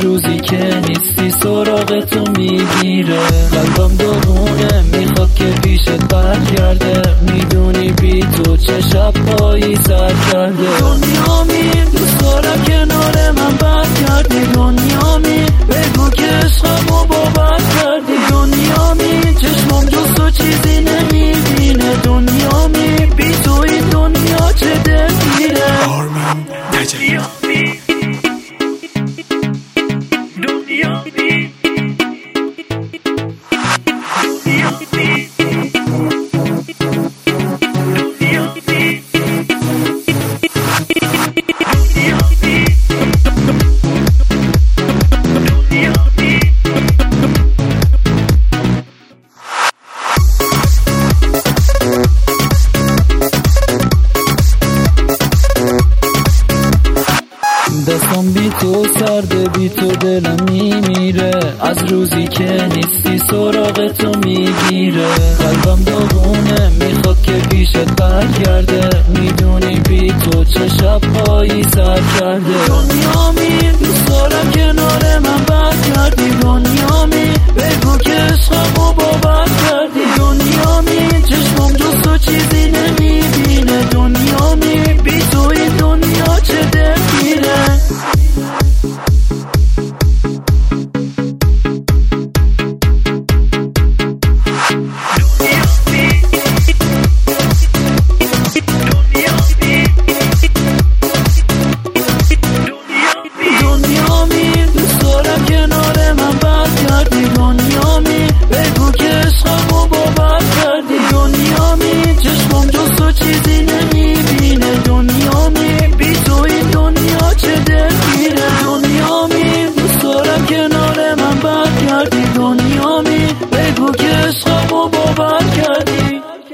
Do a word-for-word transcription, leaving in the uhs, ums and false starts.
روزی که نیستی سراغ تو میگیره. قلبم داغونه میخواد که پیشت برگرده، میدونی بی تو چه شبایی سر کرده. دنیامی دوست دارم کنار من برگردی، دنیامی بگو که عشقمو باور کردی، دنیامی چشمم جز تو چیزی نمیبینه، دنیامی بی تو این دنیا چه دلگیره. آرمین نجفی دستم بی تو سرده، بی تو دلم میمیره، از روزی که نیستی سراغ تو میگیره. قلبم داغونه میخواد که پیشت برگرده، میدونی بی تو چه شبهایی سر کرده. دنیامی دوست دارم کنار من برگردی، دنیامی بگو که عشقمو باور کردی، دنیامی چشمم جز تو چیزی نمیبینه، دنیامی بی تو این دنیا چه دلگیره. دنیامی دوست دارم کنار من برگردی، دنیامی بگو که عشقمو باور کردی، دنیامی چشمم جز تو چیزی نمیبینه، دنیامی بی تو این دنیا چه دلگیره. دنیامی دوست دارم کنار من برگردی، دنیامی بگو که عشقمو باور کردی.